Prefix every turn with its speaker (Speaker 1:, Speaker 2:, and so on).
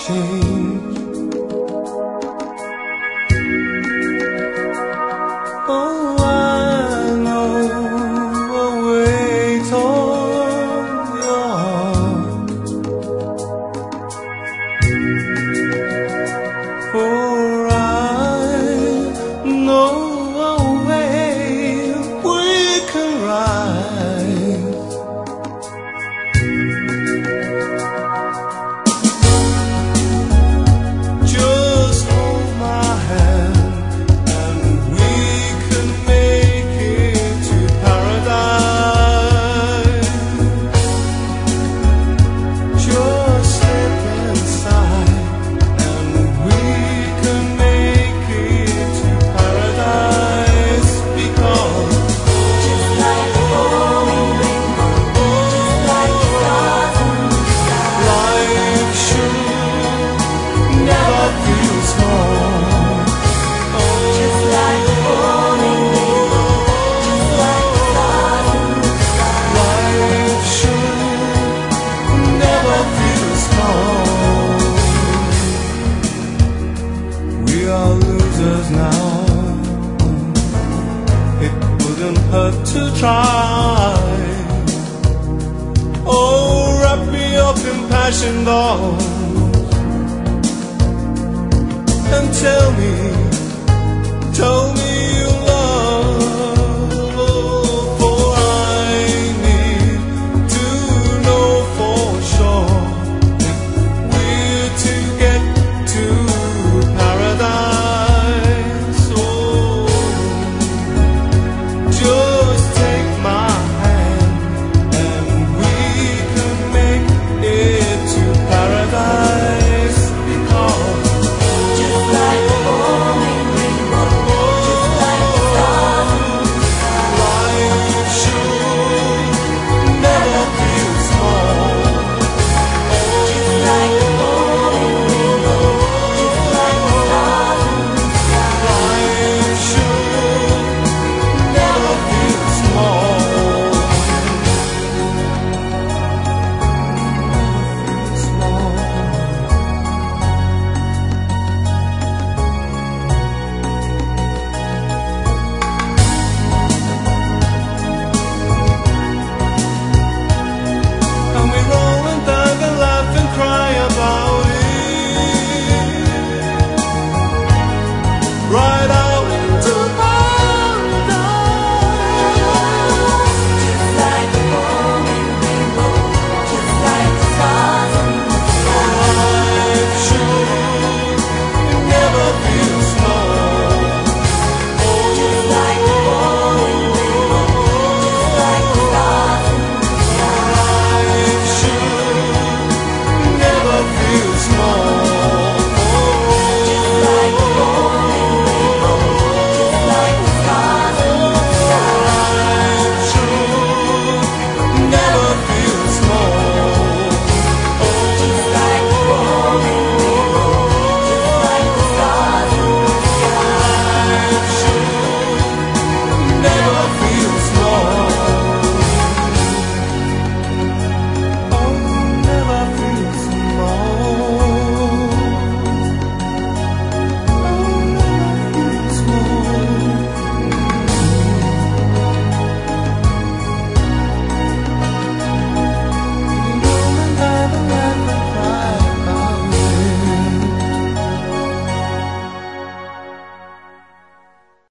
Speaker 1: change. Oh, I know a weight on your heart. For I know a way we can ride. Just hold my hand and we can make it to paradise. Just step inside and we can make it to paradise. Because
Speaker 2: Just like a falling rainbow, just like the stars in the sky.
Speaker 1: life should never feel small.
Speaker 2: Just like a falling rainbow, just like the stars in the sky.
Speaker 1: Life should never feel small. We are losers now. It wouldn't hurt to try. Oh, wrap me up in passion dolls and tell me